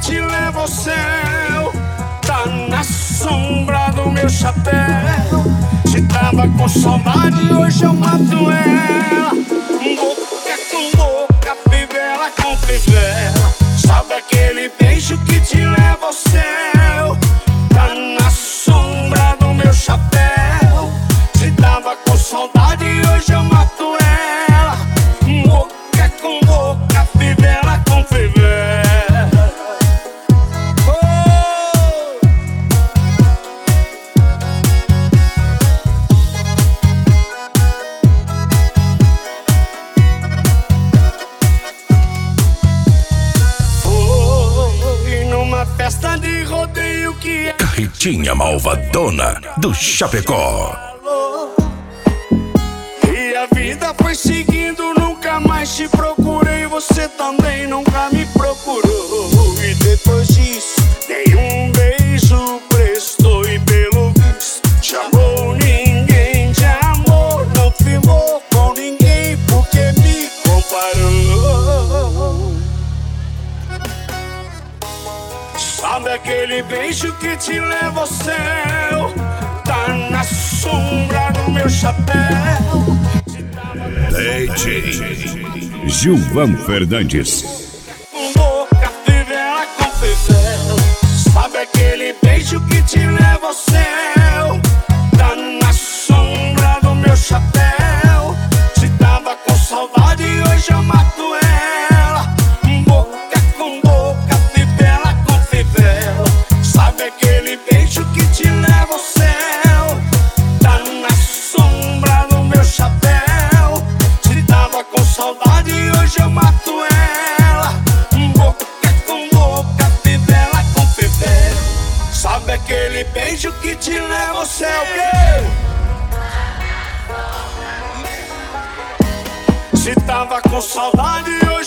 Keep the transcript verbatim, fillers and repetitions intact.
te leva ao céu. Tá na sombra do meu chapéu. Se tava com saudade, hoje eu mato ela. Boca com boca, fivela com fivela. Sabe aquele beijo que te leva ao céu? Tá na sombra do meu chapéu. Se tava com saudade, hoje eu mato ela. Boca com boca, fivela com fivela. Foi numa festa de rodeio que Carretinha Malvadona do Chapecó. E a vida foi seguindo, nunca mais te procurei. Você também nunca me procurou. E depois disso, nenhum beijo prestou. E pelo visto, chamou ninguém de amor. Não firmou com ninguém porque me comparou. Sabe aquele beijo que te leva ao céu? Tá na sombra do meu chapéu. D J Gilvan Fernandes. Com boca, fivela com fivela. Sabe aquele beijo que te leva ao céu? Tá na sombra do meu chapéu. Se tava com saudade, hoje eu mato ela. Boca com boca, fivela com fivela. Sabe aquele beijo que te leva ao céu? Tá na sombra do meu chapéu. Se tava com saudade, hoje eu mato ela. Boca com boca, fivela com fivela. Sabe aquele beijo que te leva ao céu? Se tava com saudade, hoje